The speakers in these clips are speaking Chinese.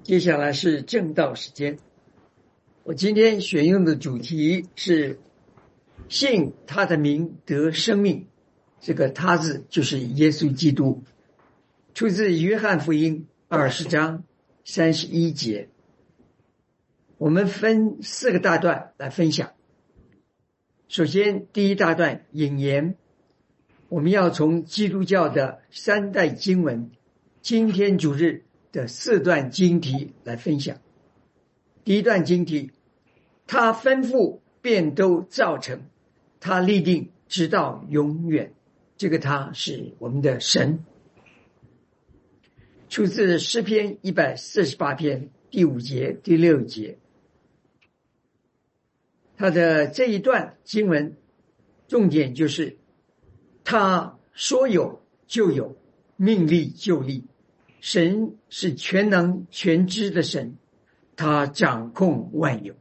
接下来是正道时间。我今天选用的主题是信他的名得生命，这个他字就是耶稣基督，出自约翰福音20章31节。我们分4个大段来分享。首先第一大段引言，我们要从基督教的3代经文今天主日的4段经题来分享。第一段经题，他吩咐便都造成，他立定直到永远。这个他是我们的神，出自诗篇148篇第5节第6节。他的这一段经文重点就是他说有就有，命立就立。神是全能全知的神，他掌控万有。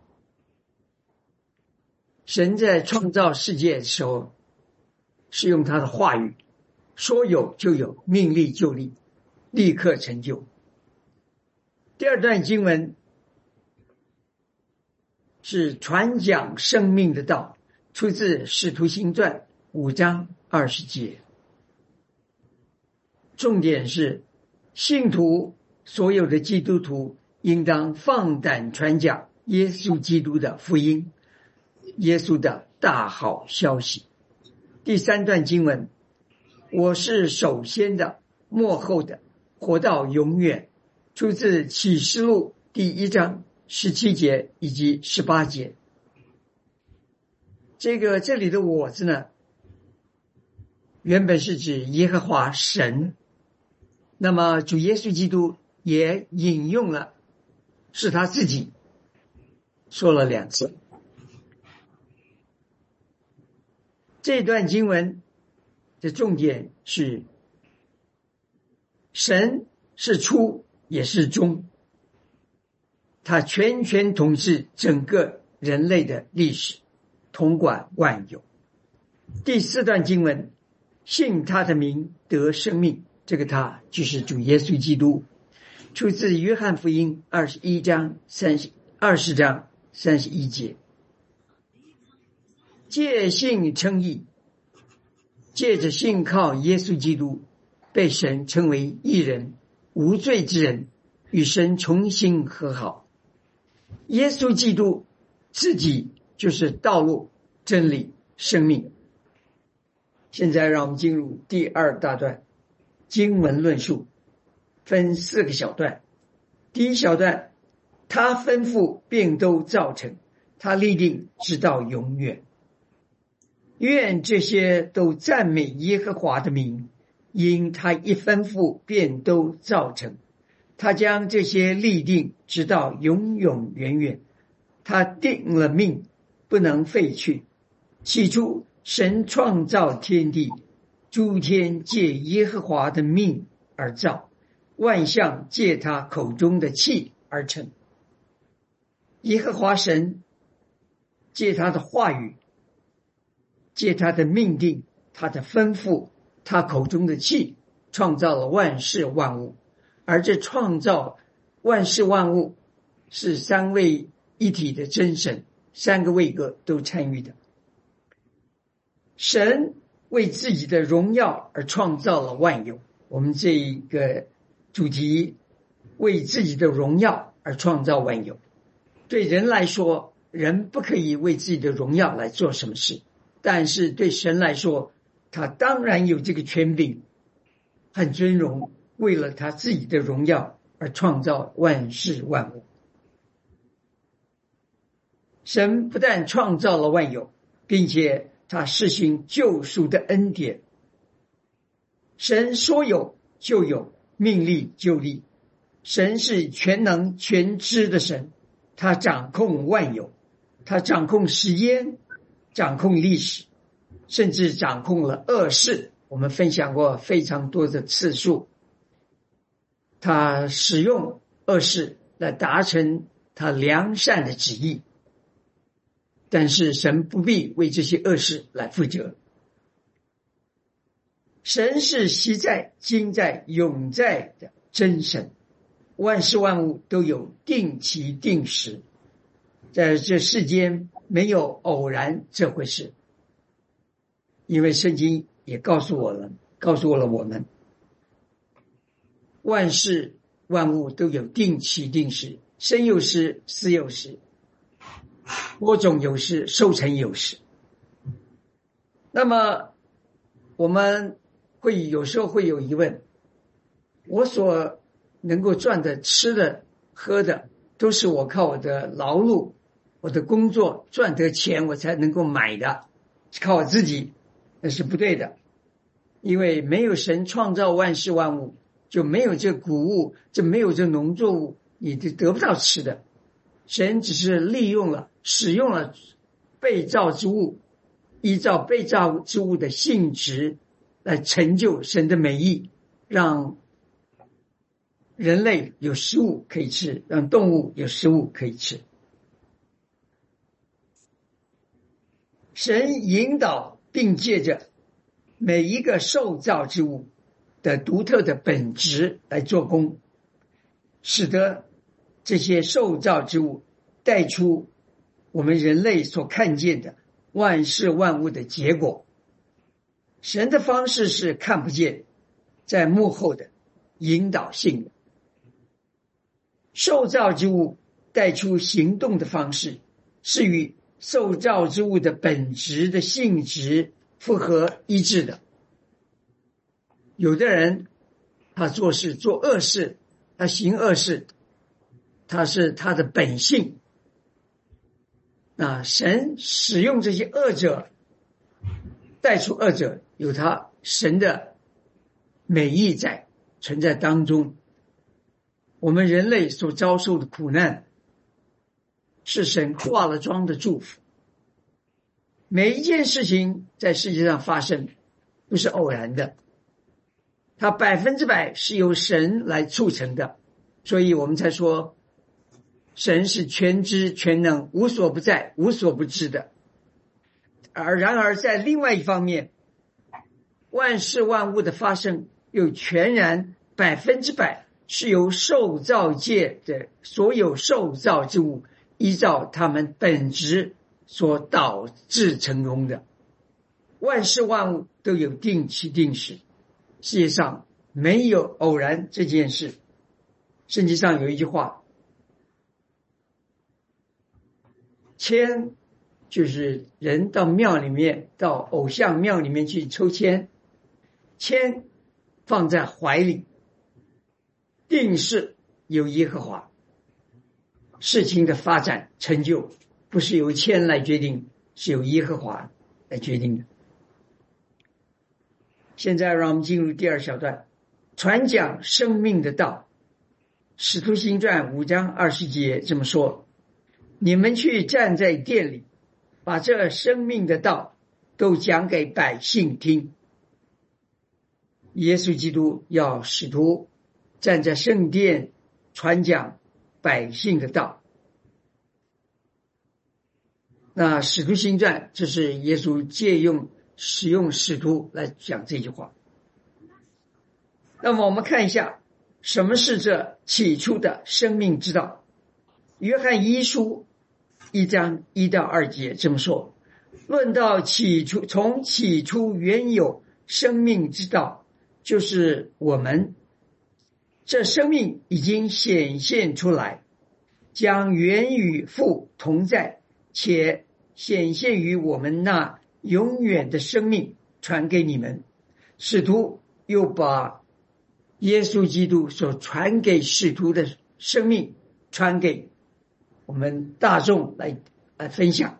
神在创造世界的时候是用他的话语，说有就有，命立就立，立刻成就。第二段经文是传讲生命的道，出自使徒行传5章20节。重点是信徒，所有的基督徒应当放胆传讲耶稣基督的福音，耶稣的大好消息。第3段经文，我是首先的末后的，活到永远，出自启示录第1章17节以及18节。这里的我字呢，原本是指耶和华神，那么主耶稣基督也引用了，是他自己说了2次。这段经文的重点是神是初也是终，他全权统治整个人类的历史，统管万有。第4段经文，信他的名得生命，这个他就是主耶稣基督，出自约翰福音20章31节。借信称义，借着信靠耶稣基督，被神称为义人，无罪之人，与神重新和好。耶稣基督自己就是道路、真理、生命。现在让我们进入第2大段经文论述，分4个小段。第一小段，他吩咐便都造成，他立定直到永远。愿这些都赞美耶和华的名，因他一吩咐便都造成，他将这些立定直到永永远远。他定了命，不能废去。起初神创造天地，诸天借耶和华的命而造，万象借他口中的气而成。耶和华神借他的话语，借他的命定，他的吩咐，他口中的气，创造了万事万物。而这创造万事万物是3位一体的真神，3个位格都参与的。神为自己的荣耀而创造了万有，我们这一个主题，为自己的荣耀而创造万有。对人来说，人不可以为自己的荣耀来做什么事，但是对神来说，他当然有这个权柄和尊荣，为了他自己的荣耀而创造万事万物。神不但创造了万有，并且他施行救赎的恩典。神说有就有，命立就立。神是全能全知的神，他掌控万有，他掌控时间，掌控历史，甚至掌控了恶事。我们分享过非常多的次数，他使用恶事来达成他良善的旨意，但是神不必为这些恶事来负责。神是昔在、今在、永在的真神， 万事万物都有定期定时，在这世间没有偶然这回事，因为圣经也告诉了我们，万事万物都有定期定时，生有时，死有时，播种有时，收成有时。那么我们有时候会有疑问，我所能够赚的吃的喝的都是我靠我的劳碌我的工作赚得钱我才能够买的，靠我自己，那是不对的。因为没有神创造万事万物，就没有这谷物，就没有这农作物，你就得不到吃的。神只是使用了被造之物，依照被造之物的性质来成就神的美意，让人类有食物可以吃，让动物有食物可以吃。神引导并借着每一个受造之物的独特的本质来做工，使得这些受造之物带出我们人类所看见的万事万物的结果。神的方式是看不见，在幕后的引导性的。受造之物带出行动的方式是与受造之物的本质的性质符合一致的。有的人他做恶事，他行恶事，他是他的本性。那神使用这些恶者，带出恶者，有他神的美意存在当中。我们人类所遭受的苦难是神化了妆的祝福。每一件事情在世界上发生不是偶然的，它100%是由神来促成的，所以我们才说神是全知全能，无所不在，无所不知的。然而在另外一方面，万事万物的发生又全然100%是由受造界的所有受造之物依照他们本质所导致成功的。万事万物都有定期定时，世界上没有偶然这件事。圣经上有一句话，签就是人到庙里面，到偶像庙里面去抽签，签放在怀里，定是由耶和华。事情的发展成就不是由签来决定，是由耶和华来决定的。现在让我们进入第二小段，传讲生命的道。使徒行传5章20节这么说，你们去站在殿里，把这生命的道都讲给百姓听。耶稣基督要使徒站在圣殿传讲百姓的道。那使徒行传，这是耶稣使用使徒来讲这句话。那么我们看一下什么是这起初的生命之道。约翰一书1章1到2节这么说，论到从起初原有生命之道，就是我们这生命已经显现出来，将原与父同在，且显现于我们那永远的生命传给你们。使徒又把耶稣基督所传给使徒的生命传给我们大众来分享。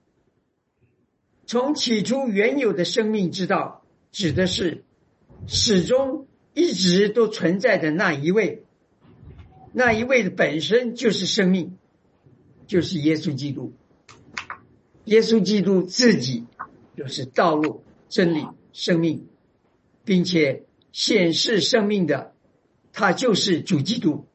从起初原有的生命之道，指的是始终一直都存在的那一位的本身就是生命，就是耶稣基督。耶稣基督自己就是道路、真理、生命，并且显示生命的，他就是主基督。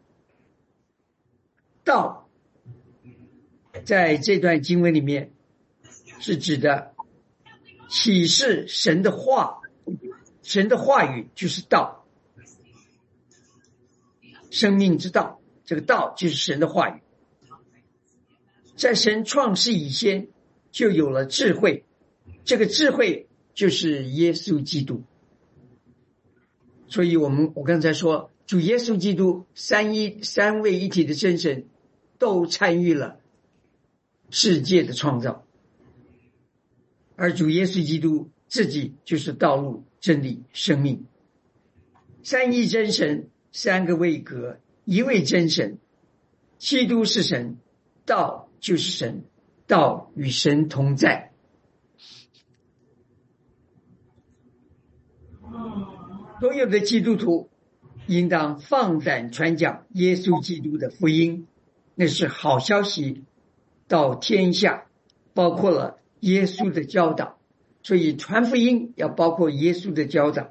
道在这段经文里面是指的启示神的话，神的话语就是道。 生命之道，这个道就是神的话语。在神创世以前就有了智慧，这个智慧就是耶稣基督。所以我刚才说，主耶稣基督三位一体的真神都参与了世界的创造，而主耶稣基督自己就是道路、真理、生命。三一真神，三个位格，一位真神。基督是神，道就是神，道与神同在。所有的基督徒应当放胆传讲耶稣基督的福音，那是好消息到天下，包括了耶稣的教导。所以传福音要包括耶稣的教导。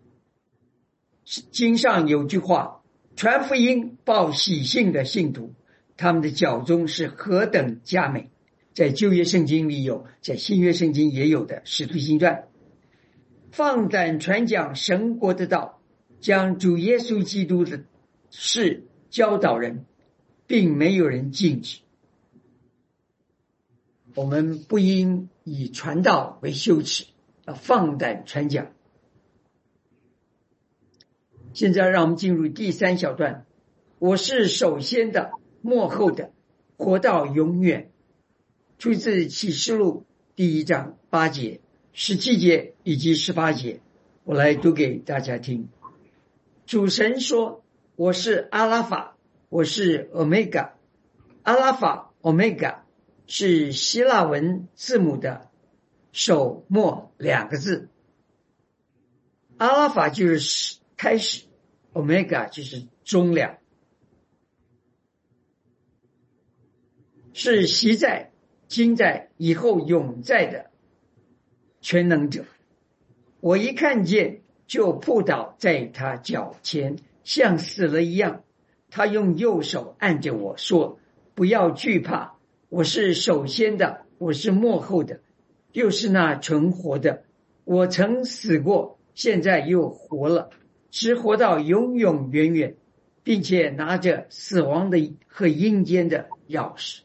经上有句话，传福音报喜信的信徒，他们的脚中是何等佳美。在旧约圣经里有，在新约圣经也有的使徒行传。放胆传讲神国的道，将主耶稣基督的事教导人，并没有人禁止。我们不应以传道为羞耻，要放胆传讲。现在让我们进入第三小段，我是首先的，末后的，活到永远。出自启示录第1章8节、17节以及18节，我来读给大家听。主神说，我是阿拉法，我是欧米伽。阿拉法、欧米伽是希腊文字母的首末2个字。阿拉法就是开始，欧米伽就是终了，是昔在、今在、以后永在的全能者。我一看见就扑倒在他脚前，像死了一样。他用右手按着我说，不要惧怕，我是首先的，我是末后的，又是那存活的。我曾死过，现在又活了，直活到永永远远，并且拿着死亡的和阴间的钥匙。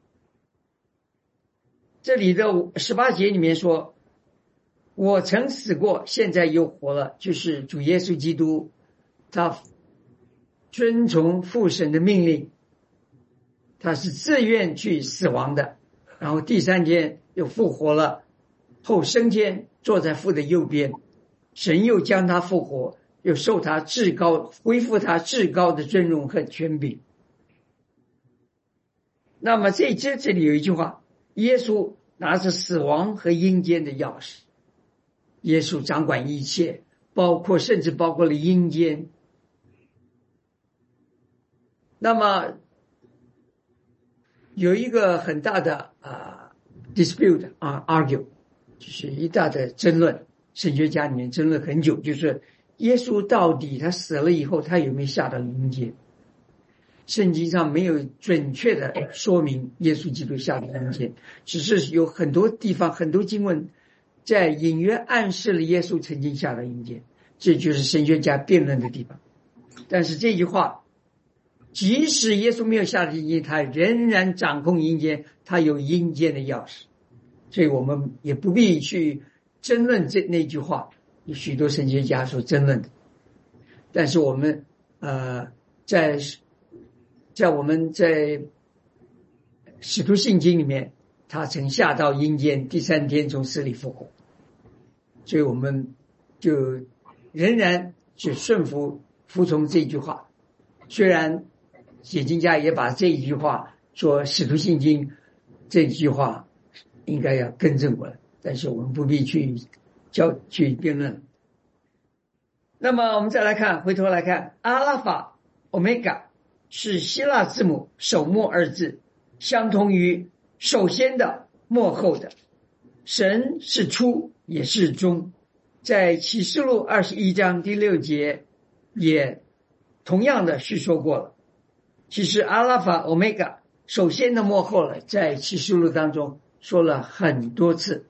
这里的18节里面说，我曾死过，现在又活了，就是主耶稣基督，他遵从父神的命令，他是自愿去死亡的，然后第3天又复活了，后升天，坐在父的右边，神又将他复活，又受他至高，恢复他至高的尊荣和权柄。那么这里有一句话，耶稣拿着死亡和阴间的钥匙，耶稣掌管一切，甚至包括了阴间。那么有一个很大的dispute argue， 就是一大的争论，神学家里面争论很久，就是耶稣到底他死了以后，他有没有下到阴间？圣经上没有准确的说明耶稣基督下到阴间，只是有很多地方很多经文在隐约暗示了耶稣曾经下到阴间，这就是神学家辩论的地方。但是这句话，即使耶稣没有下到阴间，他仍然掌控阴间，他有阴间的钥匙，所以我们也不必去争论那句话，有许多神学家所争论的。但是我们在使徒信经里面，他曾下到阴间，第3天从死里复活，所以我们就仍然去服从这句话。虽然解经家也把这一句话说使徒信经这句话应该要更正过来，但是我们不必去辩论。那么我们再来看，回头来看阿拉法、欧米伽是希腊字母首末2字，相同于首先的、末后的。神是初也是终，在启示录21章第6节也同样的叙说过了。其实阿拉法、欧米伽首先的、末后了，在启示录当中说了很多次。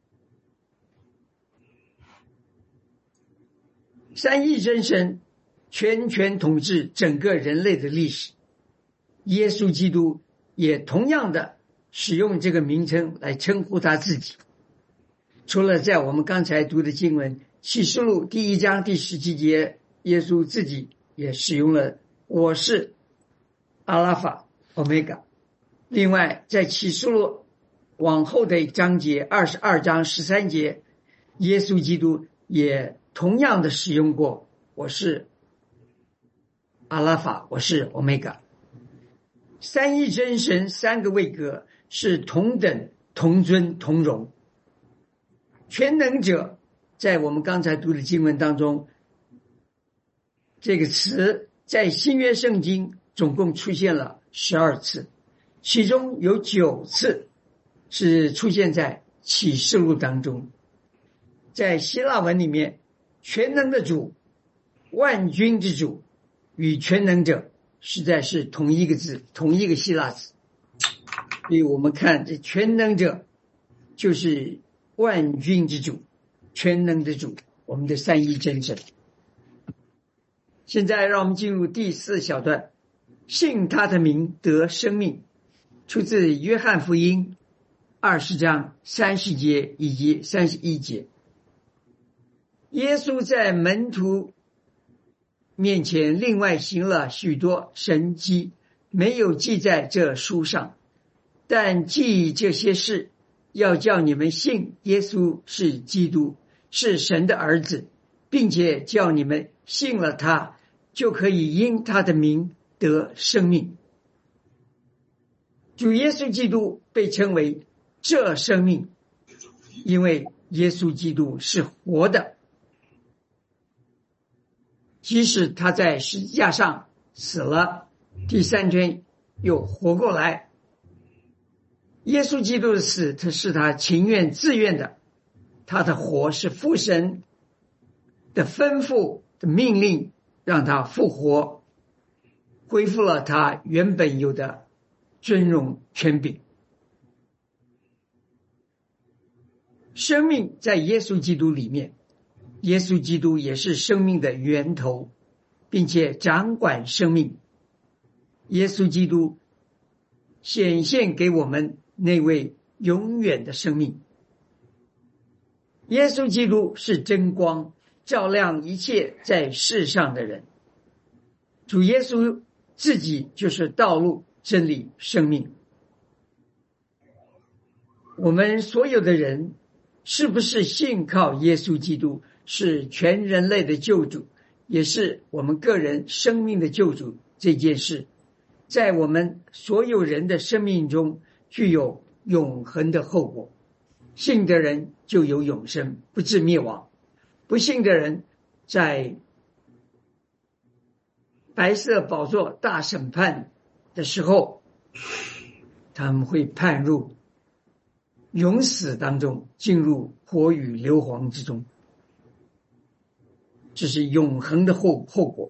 三一真神全权统治整个人类的历史。耶稣基督也同样的使用这个名称来称呼他自己。除了在我们刚才读的经文启示录第1章第17节，耶稣自己也使用了我是阿拉法欧米伽。另外在启示录往后的章节22章13节，耶稣基督也同样的使用过我是阿拉法，我是欧米伽。三一真神三个位格是同等同尊同荣。全能者在我们刚才读的经文当中，这个词在新约圣经总共出现了12次，其中有9次是出现在启示录当中。在希腊文里面，全能的主、万军之主与全能者实在是同一个字，同一个希腊字。所以我们看这全能者就是万军之主，全能的主，我们的三一真神。现在让我们进入第4小段，信他的名得生命，出自约翰福音20章30节以及31节。耶稣在门徒面前另外行了许多神迹，没有记在这书上，但记这些事，要叫你们信耶稣是基督，是神的儿子，并且叫你们信了他，就可以因他的名得生命。主耶稣基督被称为这生命，因为耶稣基督是活的，即使他在十字架上死了，第3天又活过来。耶稣基督的死，他是他情愿自愿的，他的活是父神的吩咐的命令，让他复活，恢复了他原本有的尊荣权柄。生命在耶稣基督里面，耶稣基督也是生命的源头，并且掌管生命。耶稣基督显现给我们那位永远的生命。耶稣基督是真光，照亮一切在世上的人。主耶稣自己就是道路、真理、生命。我们所有的人是不是信靠耶稣基督，是全人类的救主，也是我们个人生命的救主，这件事在我们所有人的生命中具有永恒的后果。信的人就有永生，不致灭亡；不信的人在白色宝座大审判的时候，他们会判入永死当中，进入火与硫磺之中。这是永恒的后果。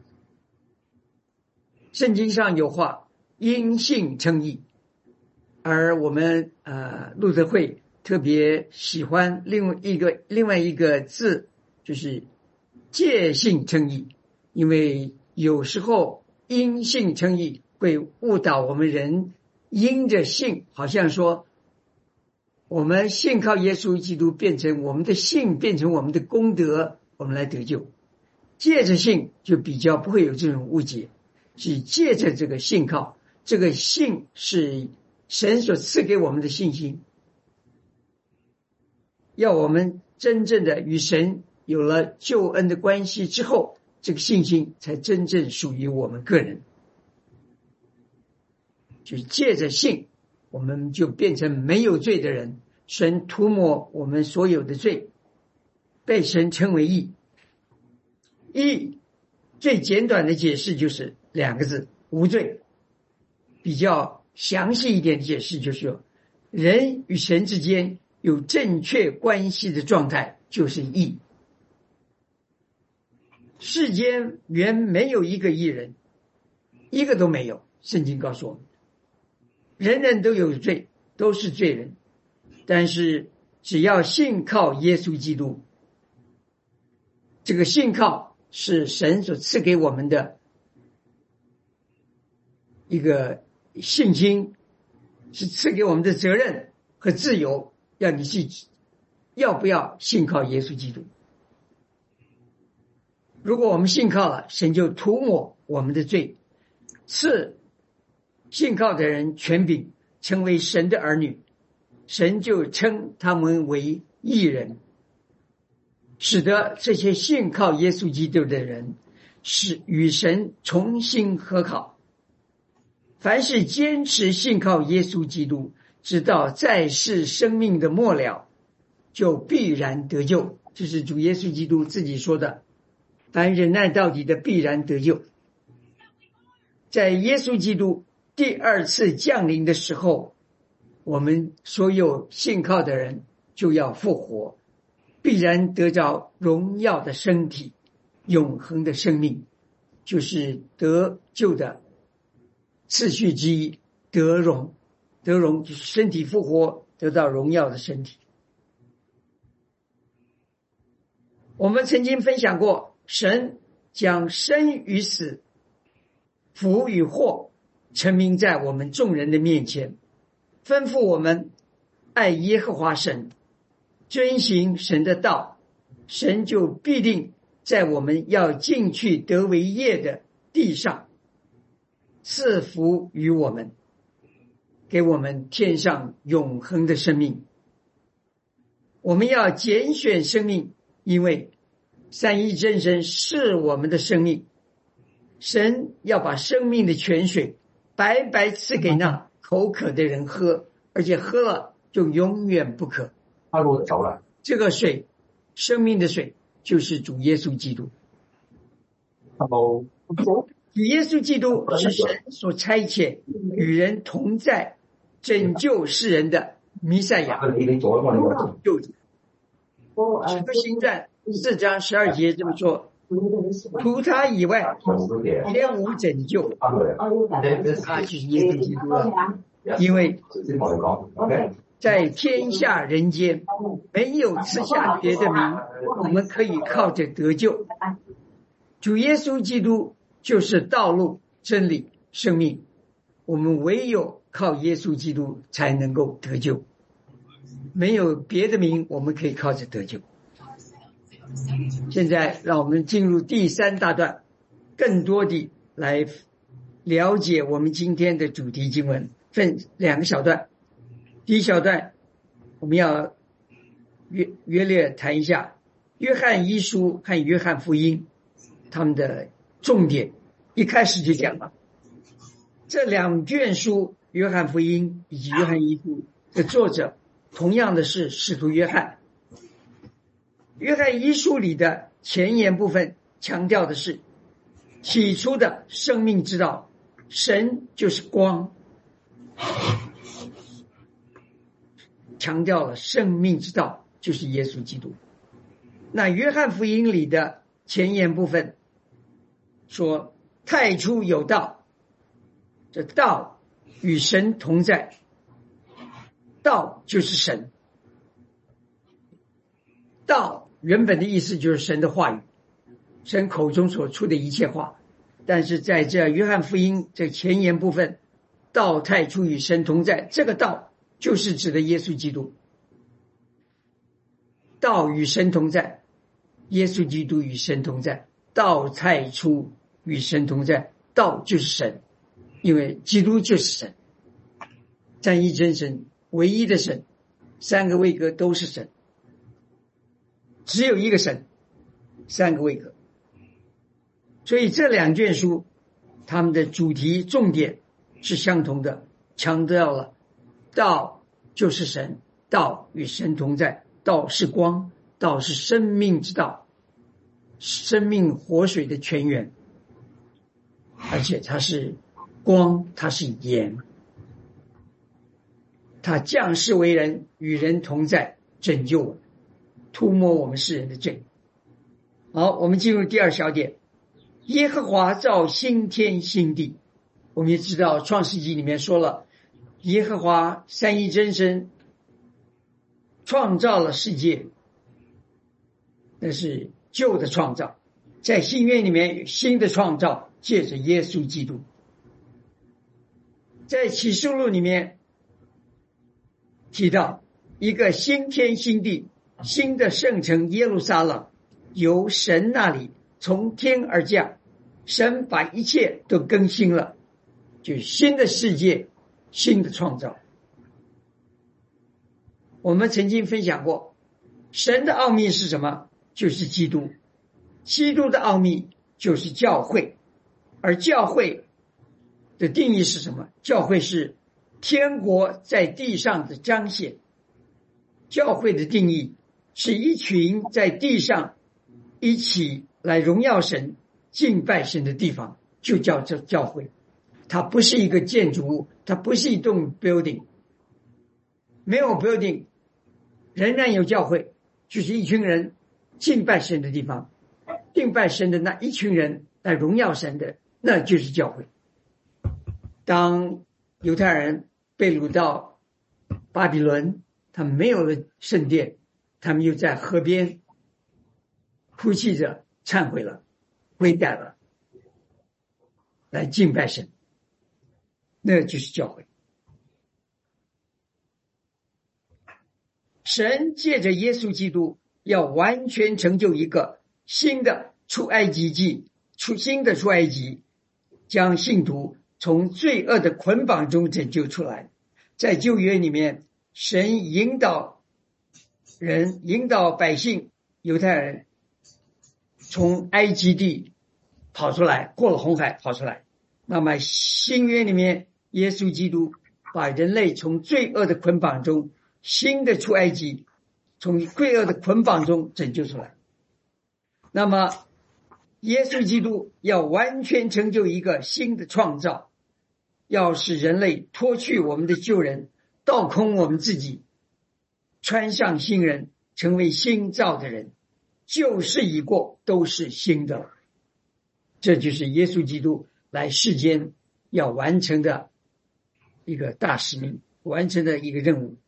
圣经上有话，因信称义，而我们路德会特别喜欢另外一个字，就是借信称义。因为有时候因信称义会误导我们人，因着信好像说我们信靠耶稣基督，变成我们的信变成我们的功德，我们来得救。借着信就比较不会有这种误解，是借着这个信靠，这个信是神所赐给我们的信心，要我们真正的与神有了救恩的关系之后，这个信心才真正属于我们个人。就是借着信，我们就变成没有罪的人，神涂抹我们所有的罪，被神称为义。义最简短的解释就是2个字，无罪。比较详细一点的解释就是说，人与神之间有正确关系的状态就是义。世间原没有一个义人，一个都没有。圣经告诉我们，人人都有罪，都是罪人，但是只要信靠耶稣基督，这个信靠是神所赐给我们的一个信心，是赐给我们的责任和自由，要你去要不要信靠耶稣基督。如果我们信靠了，神就涂抹我们的罪，赐信靠的人权柄，成为神的儿女，神就称他们为义人，使得这些信靠耶稣基督的人是与神重新和好。凡是坚持信靠耶稣基督，直到在世生命的末了，就必然得救。这是主耶稣基督自己说的，凡忍耐到底的必然得救。在耶稣基督第二次降临的时候，我们所有信靠的人就要复活，必然得着荣耀的身体，永恒的生命，就是得救的次序之一。得荣就是身体复活，得到荣耀的身体。我们曾经分享过，神将生与死、福与祸陈明在我们众人的面前，吩咐我们爱耶和华神，遵行神的道，神就必定在我们要进去得为业的地上赐福于我们，给我们添上永恒的生命。我们要拣选生命，因为三一真神是我们的生命，神要把生命的泉水白白赐给那口渴的人喝，而且喝了就永远不渴。这个水，生命的水，就是主耶稣基督。主耶稣基督是神所差遣与人同在拯救世人的弥赛亚救主。使徒行传4章12节这么说，除他以外别无拯救，他就是耶稣基督了。因为在天下人间没有赐下别的名，我们可以靠着得救。主耶稣基督就是道路、真理、生命，我们唯有靠耶稣基督才能够得救，没有别的名我们可以靠着得救。现在让我们进入第3大段，更多的来了解我们今天的主题经文，分2个小段。第一小段我们要约略谈一下约翰一书和约翰福音他们的重点。一开始就讲了这2卷书，约翰福音以及约翰一书的作者同样的是使徒约翰。约翰一书里的前言部分强调的是起初的生命之道，神就是光，强调了生命之道就是耶稣基督。那约翰福音里的前言部分说太初有道，这道与神同在，道就是神。道原本的意思就是神的话语，神口中所出的一切话。但是在这约翰福音这前言部分，道太初与神同在，这个道就是指的耶稣基督。道与神同在，耶稣基督与神同在，道太初与神同在，道就是神，因为基督就是神，三一真神，唯一的神，3个位格都是神，只有一个神，3个位格。所以这2卷书他们的主题重点是相同的，强调了道就是神，道与神同在，道是光，道是生命之道，生命活水的泉源，而且它是光，它是盐，它降世为人，与人同在，拯救我们，涂抹我们世人的罪。好，我们进入第2小点，耶和华造新天新地。我们也知道创世纪里面说了，耶和华三一真神创造了世界，那是旧的创造， 在新约里面有新的创造，借着耶稣基督。在启示录里面提到一个新天新地，新的圣城耶路撒冷由神那里从天而降，神把一切都更新了，就是新的世界，新的创造。我们曾经分享过，神的奥秘是什么？就是基督。基督的奥秘就是教会，而教会的定义是什么？教会是天国在地上的彰显。教会的定义是一群在地上一起来荣耀神、敬拜神的地方，就叫做教会。它不是一个建筑物，它不是一栋 building， 没有 building 仍然有教会，就是一群人敬拜神的地方。敬拜神的那一群人来荣耀神的，那就是教会。当犹太人被掳到巴比伦，他们没有了圣殿，他们又在河边哭泣着忏悔了，悔改了，来敬拜神，那就是教会。神借着耶稣基督要完全成就一个新的出埃及记，新的出埃及，将信徒从罪恶的捆绑中拯救出来。在旧约里面，神引导百姓犹太人从埃及地跑出来，过了红海跑出来。那么新约里面，耶稣基督把人类从罪恶的捆绑中，新的出埃及，从罪恶的捆绑中拯救出来。那么耶稣基督要完全成就一个新的创造，要使人类脱去我们的旧人，倒空我们自己，穿上新人，成为新造的人，旧事已过，都是新的。这就是耶稣基督来世间要完成的一个大使命，完成的一个任务。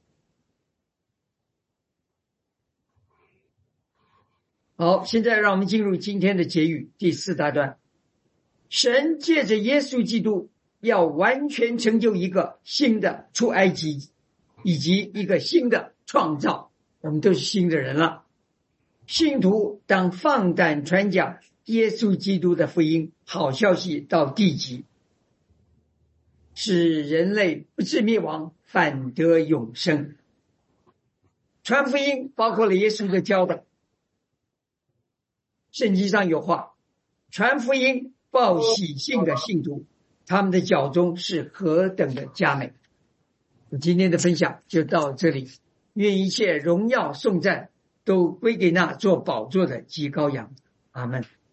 好，现在让我们进入今天的结语，第4大段。神借着耶稣基督要完全成就一个新的出埃及，以及一个新的创造，我们都是新的人了。信徒当放胆传讲耶稣基督的福音，好消息到地极，使人类不致灭亡，反得永生。传福音包括了耶稣的教导，圣经上有话，传福音报喜信的信徒，他们的脚中是何等的佳美。今天的分享就到这里，愿一切荣耀颂赞都归给那做宝座的祭羔羊。阿们。